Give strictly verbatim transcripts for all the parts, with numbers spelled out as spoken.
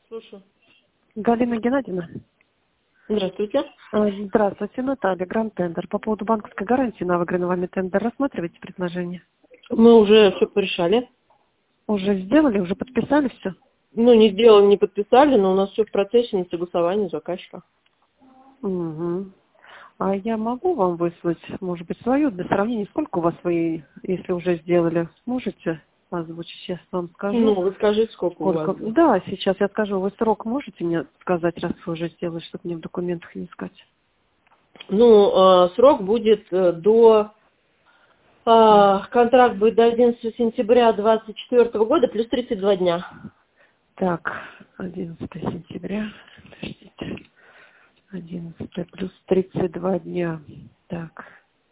Слушаю. Галина Геннадьевна. Здравствуйте. А, Здравствуйте, Наталья, Гранд Тендер. По поводу банковской гарантии на выигранный вами тендер рассматриваете предложение? Мы уже все порешали. Уже сделали, уже подписали все? Ну, не сделали, не подписали, но у нас все в процессе на согласовании заказчика. Угу. А я могу вам выслать, может быть, свою для сравнения, сколько у вас вы, если уже сделали, можете озвучить? Сейчас вам скажу. Ну, вы скажите, сколько у Сколько? вас будет. Да, сейчас я скажу. Вы срок можете мне сказать, раз вы уже сделали, чтобы мне в документах не искать? Ну, э, срок будет э, до... э, контракт будет до одиннадцатого сентября двадцать четвёртого года плюс тридцать два дня. Так, одиннадцатого сентября. Подождите. одиннадцатое плюс тридцать два дня. Так.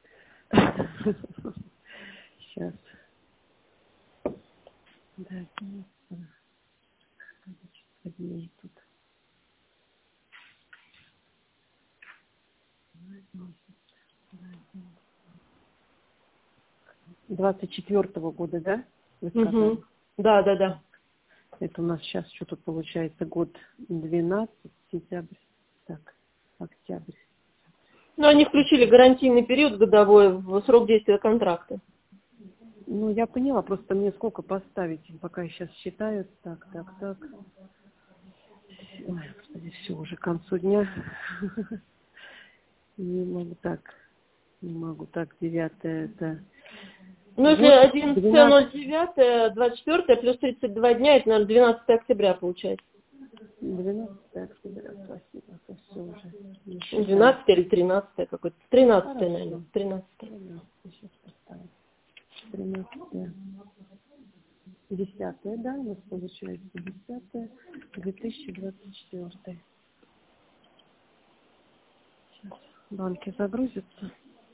Сейчас. Да, одиннадцатое. Дней тут. двадцать четвёртого года, да? Вы сказали? Угу. Да, да, да. Это у нас сейчас что тут получается? Год двенадцать, сентябрь. Так, октябрь. Ну, они включили гарантийный период годовой в срок действия контракта. Ну, я поняла, просто мне сколько поставить, пока я сейчас считаю. Так, так, так. Ой, господи, все, уже к концу дня. Не могу так. Не могу так. Девятое это... Ну, если Год, одиннадцатое ноль двенадцать, девятое двадцать четвёртое плюс тридцать два дня, это, наверное, двенадцатое октября получается. двенадцатое октября, спасибо, это все уже не считаю. двенадцатое или тринадцатое какое-то. тринадцатое, Хорошо. наверное. тринадцатое. тринадцатое сейчас поставим. тринадцатое. десятое, да, у нас получается десятое, две тысячи двадцать четвёртый. Сейчас банки загрузятся.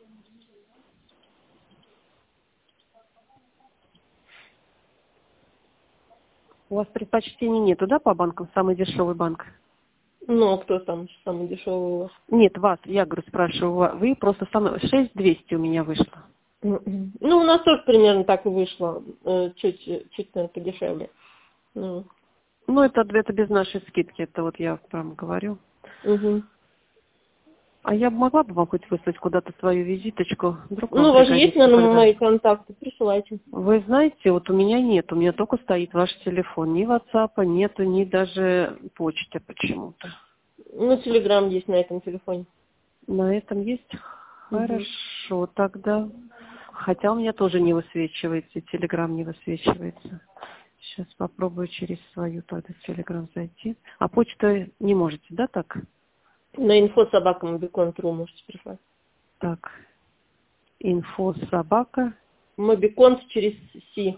У вас предпочтений нету, да, по банкам? Самый дешевый банк? Ну, а кто там самый дешевый у вас? Нет, вас, я говорю, спрашиваю, ва- вы просто самый... шесть тысяч двести у меня вышло. Мгм. Ну, у нас тоже примерно так и вышло. э, Чуть, чуть, наверное, подешевле. Ну, Ну, это, это без нашей скидки, это вот я прям говорю. мгм. А я бы могла бы вам хоть выслать куда-то свою визиточку, вдруг Ну, вам у вас же есть, пригодится наверное, когда. мои контакты, присылайте. Вы знаете, вот у меня нет, у меня только стоит ваш телефон. Ни WhatsApp нету, ни даже почты почему-то. Ну, Телеграм есть на этом телефоне. На этом есть? Мгм. Хорошо, тогда. Хотя у меня тоже не высвечивается, телеграм не высвечивается. Сейчас попробую через свою тогда телеграм зайти. А почту не можете, да, так? На инфо собака мобикон точка ру можете прислать. Так, инфо собака Мобикон через Си.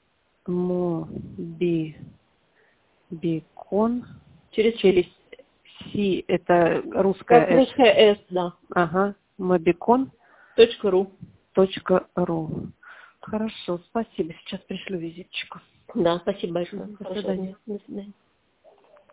моби бикон Через через Си. си, это Как русская С. русская С, да. Ага, мобикон Точка ру. точка ру. Хорошо, спасибо. Сейчас пришлю визиточку. Да, спасибо большое. До Хорошего свидания. дня. До свидания.